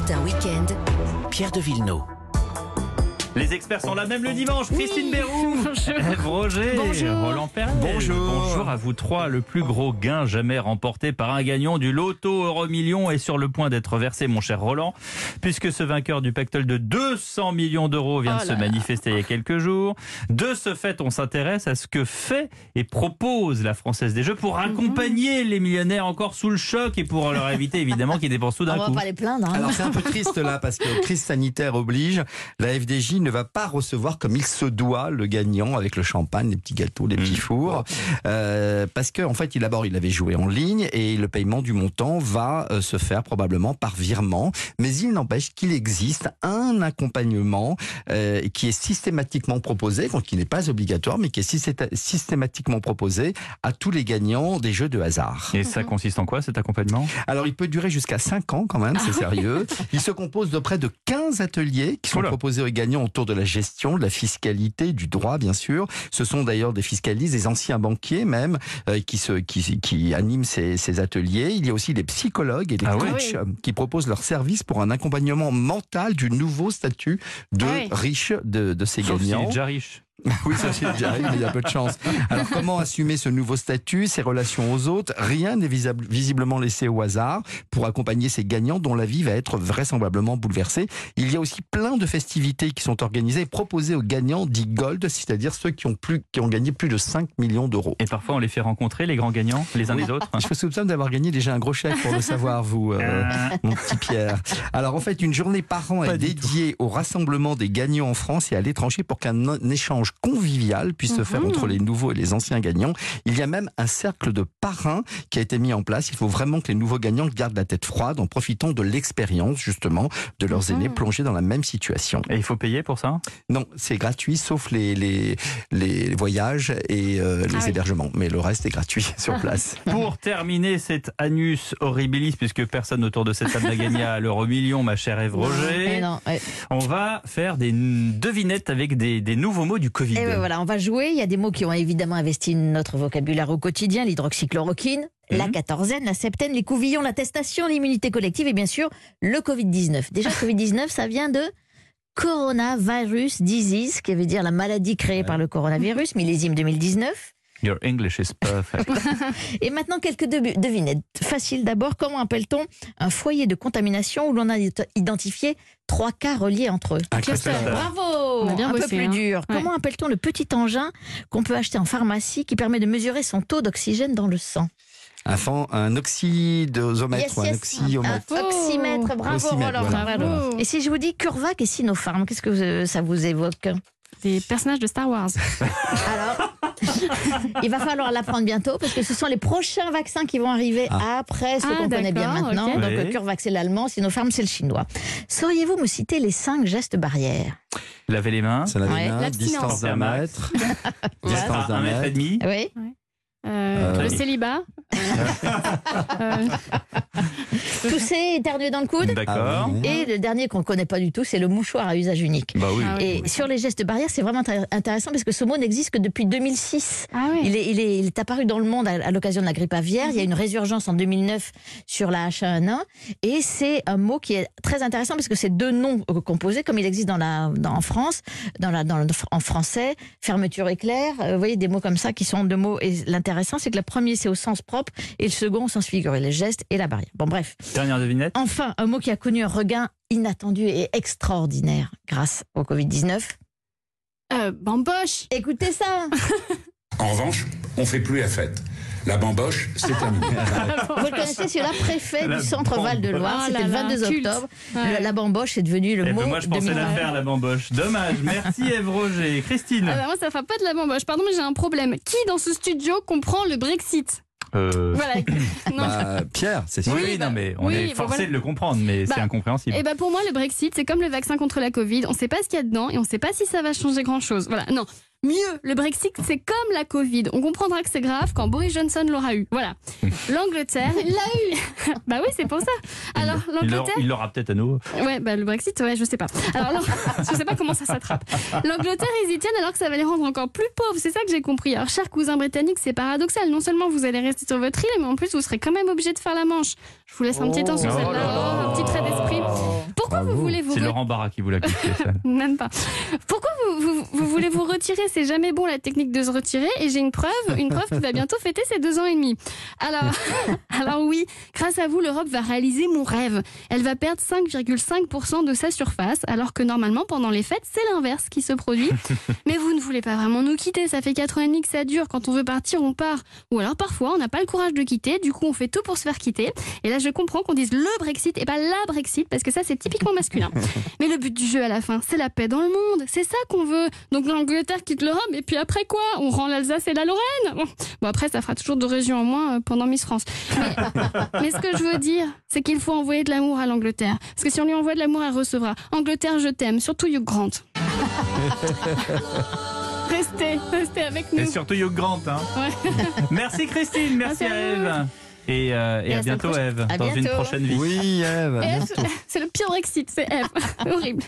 Cotentin Week-end, Pierre de Villeneuve. Les experts sont là même le dimanche. Christine Béroux, Ève Roger, Roland Perret. Bonjour à vous trois. Le plus gros gain jamais remporté par un gagnant du loto Euromillions est sur le point d'être versé, mon cher Roland, puisque ce vainqueur du pactole de 200 millions d'euros vient de se manifester il y a quelques jours. De ce fait, on s'intéresse à ce que fait et propose la Française des Jeux pour accompagner les millionnaires encore sous le choc et pour leur éviter évidemment qu'ils dépensent tout d'un coup. On va pas les plaindre. Alors c'est un peu triste là parce que crise sanitaire oblige. La FDJ ne va pas recevoir comme il se doit le gagnant avec le champagne, les petits gâteaux, les petits fours. Parce qu'en fait, il avait joué en ligne et le paiement du montant va se faire probablement par virement. Mais il n'empêche qu'il existe un accompagnement qui est systématiquement proposé, donc qui n'est pas obligatoire, mais qui est systématiquement proposé à tous les gagnants des jeux de hasard. Et ça consiste en quoi cet accompagnement ? Alors il peut durer jusqu'à 5 ans quand même, c'est sérieux. Il se compose de près de 15 ateliers qui sont proposés aux gagnants autour de la gestion, de la fiscalité, du droit bien sûr. Ce sont d'ailleurs des fiscalistes, des anciens banquiers même, qui animent ces ateliers. Il y a aussi des psychologues et des coachs qui proposent leur service pour un accompagnement mental du nouveau statut de riche de ces gagnants. S'il est déjà riche. Oui, ça c'est déjà arrivé, mais il y a peu de chance. Alors comment assumer ce nouveau statut, ses relations aux autres ? Rien n'est visiblement laissé au hasard pour accompagner ces gagnants dont la vie va être vraisemblablement bouleversée. Il y a aussi plein de festivités qui sont organisées et proposées aux gagnants dits gold, c'est-à-dire ceux qui ont gagné plus de 5 millions d'euros. Et parfois on les fait rencontrer, les grands gagnants, les uns des autres. Je vous soupçonne d'avoir gagné déjà un gros chèque pour le savoir, vous, mon petit Pierre. Alors en fait, une journée par an est dédiée au rassemblement des gagnants en France et à l'étranger pour qu'un échange convivial puisse se faire entre les nouveaux et les anciens gagnants. Il y a même un cercle de parrains qui a été mis en place. Il faut vraiment que les nouveaux gagnants gardent la tête froide en profitant de l'expérience justement de leurs aînés plongés dans la même situation. Et il faut payer pour ça ? Non, c'est gratuit sauf les voyages et les hébergements. Mais le reste est gratuit sur place. Pour terminer cet annus horribilis, puisque personne autour de cette table n'a gagné à l'Euromillion, ma chère Ève Roger, on va faire des devinettes avec des nouveaux mots du Covid. Et voilà, on va jouer. Il y a des mots qui ont évidemment investi notre vocabulaire au quotidien. L'hydroxychloroquine, la quatorzaine, la septaine, les couvillons, l'attestation, l'immunité collective et bien sûr le Covid-19. Déjà, le Covid-19, ça vient de coronavirus disease, qui veut dire la maladie créée par le coronavirus, millésime 2019. Your English is perfect. Et maintenant, quelques devinettes. Facile d'abord, comment appelle-t-on un foyer de contamination où l'on a identifié 3 cas reliés entre eux ? Un cluster. Bravo. Un peu plus dur. Comment appelle-t-on le petit engin qu'on peut acheter en pharmacie qui permet de mesurer son taux d'oxygène dans le sang ? Un oxydosomètre, un oxymètre. Un oxymètre, bravo Roland. Voilà. Et si je vous dis CureVac et Sinopharm, qu'est-ce que ça vous évoque ? Des personnages de Star Wars. Alors, il va falloir l'apprendre bientôt parce que ce sont les prochains vaccins qui vont arriver après ceux qu'on connaît bien maintenant. Okay. Donc, CureVac, c'est l'allemand, Sinopharm, c'est le chinois. Sauriez-vous me citer les 5 gestes barrières ? Laver les mains. Se laver les mains, distance d'1 mètre. Distance d'1 mètre et demi. Oui. Le célibat. Tousser, éternuer dans le coude. D'accord. Et le dernier qu'on ne connaît pas du tout, c'est le mouchoir à usage unique. Bah oui. Et sur les gestes barrières, c'est vraiment intéressant parce que ce mot n'existe que depuis 2006. Il est apparu dans le monde à l'occasion de la grippe aviaire. Il y a une résurgence en 2009 sur la H1N1. Et c'est un mot qui est très intéressant parce que c'est 2 noms composés, comme il existe en France, en français, fermeture éclair. Vous voyez, des mots comme ça qui sont 2 mots. Et l'intéressant, c'est que le premier, c'est au sens propre et le second au sens figuré, les gestes et la barrière. Bon, bref. Dernière devinette. Enfin, un mot qui a connu un regain inattendu et extraordinaire grâce au Covid-19. Bamboche. Écoutez ça. En revanche, on ne fait plus la fête. La bamboche, c'est terminé. Vous le connaissez, c'est la préfet du centre Val-de-Loire. C'était le 22 octobre. La bamboche est devenu le mot. Moi, je pensais la faire, la bamboche. Dommage. Merci, Ève Roger. Christine. Moi, ça ne fait pas de la bamboche. Pardon, mais j'ai un problème. Qui dans ce studio comprend le Brexit ? Voilà. Non. Pierre, c'est sûr. Oui, non, mais on est forcé de le comprendre, mais c'est incompréhensible. Et pour moi, le Brexit, c'est comme le vaccin contre la Covid. On ne sait pas ce qu'il y a dedans et on ne sait pas si ça va changer grand-chose. Voilà. Non. Mieux, le Brexit, c'est comme la Covid. On comprendra que c'est grave quand Boris Johnson l'aura eu. Voilà. L'Angleterre, il l'a eu. Bah oui, c'est pour ça. Alors, l'Angleterre. Il l'aura peut-être à nouveau. Ouais, le Brexit, je sais pas. Alors, je sais pas comment ça s'attrape. L'Angleterre, ils y tiennent alors que ça va les rendre encore plus pauvres. C'est ça que j'ai compris. Alors, chers cousins britanniques, c'est paradoxal. Non seulement vous allez rester sur votre île, mais en plus, vous serez quand même obligés de faire la manche. Je vous laisse un petit temps sur celle-là. Un petit trait d'esprit. Pour Laurent Barra qui vous l'a confié, ça. Même pas. Pourquoi vous voulez vous retirer? C'est jamais bon la technique de se retirer. Et j'ai une preuve qui va bientôt fêter ses 2 ans et demi. Alors oui, grâce à vous, l'Europe va réaliser mon rêve. Elle va perdre 5,5% de sa surface, alors que normalement, pendant les fêtes, c'est l'inverse qui se produit. Mais vous ne voulez pas vraiment nous quitter. Ça fait 4 ans et demi que ça dure. Quand on veut partir, on part. Ou alors parfois, on n'a pas le courage de quitter. Du coup, on fait tout pour se faire quitter. Et là, je comprends qu'on dise le Brexit et pas la Brexit, parce que ça, c'est typiquement masculin. Mais le but du jeu à la fin, c'est la paix dans le monde. C'est ça qu'on veut. Donc l'Angleterre quitte l'Europe, et puis après quoi? On rend l'Alsace et la Lorraine. Bon, après, ça fera toujours 2 régions en moins pendant Miss France. Mais ce que je veux dire, c'est qu'il faut envoyer de l'amour à l'Angleterre. Parce que si on lui envoie de l'amour, elle recevra. Angleterre, je t'aime. Surtout Hugh Grant. Restez avec nous. Et surtout Hugh Grant. Hein. Ouais. Merci Christine, merci à Eve. Et à bientôt Eve, dans une prochaine vie. Oui Eve, à bientôt. C'est le pire Brexit, c'est Eve. Horrible.